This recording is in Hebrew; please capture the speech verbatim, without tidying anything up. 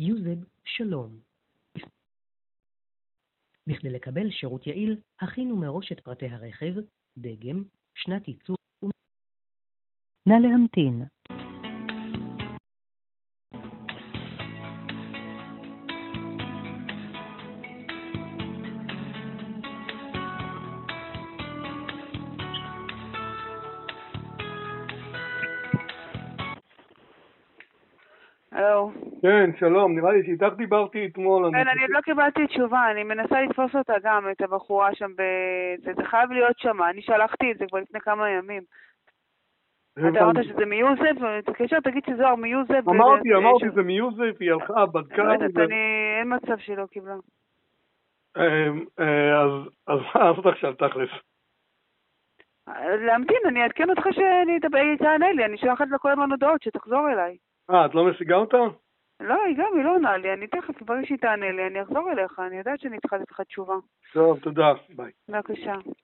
יוזב שלום. בכדי לקבל שירות יעיל, הכינו מראש את פרטי הרכב, דגם, שנת ייצור ו... נא להמתין. הלו. כן, שלום, נראה לי שאיתך דיברתי אתמול. כן, אני עוד לא קיבלתי תשובה, אני מנסה לתפוס אותה גם, את הבחורה שם, זה חייב להיות שם, אני שלחתי את זה כבר לפני כמה ימים. אתה אמרת שזה מיוזף, תקשר, תגיד שזוהר מיוזף. אמרתי, אמרתי, זה מיוזף, היא הלכה, בדקה. לא יודעת, אין מצב שהיא לא קיבלה. אז מה לעשות עכשיו תכלס? להמתין, אני אעדכן אותך שאני תענה לי, אני שולחת לה כל הזמן הודעות שתחזור אליי. אה, את לא משיגה אותה? לא, היא גם, היא לא עונה לי, אני תכף, ברגע שהיא תענה לי, אני אחזור אליך, אני יודעת שאני צריכה לתת לך תשובה. טוב, תודה, ביי. בבקשה.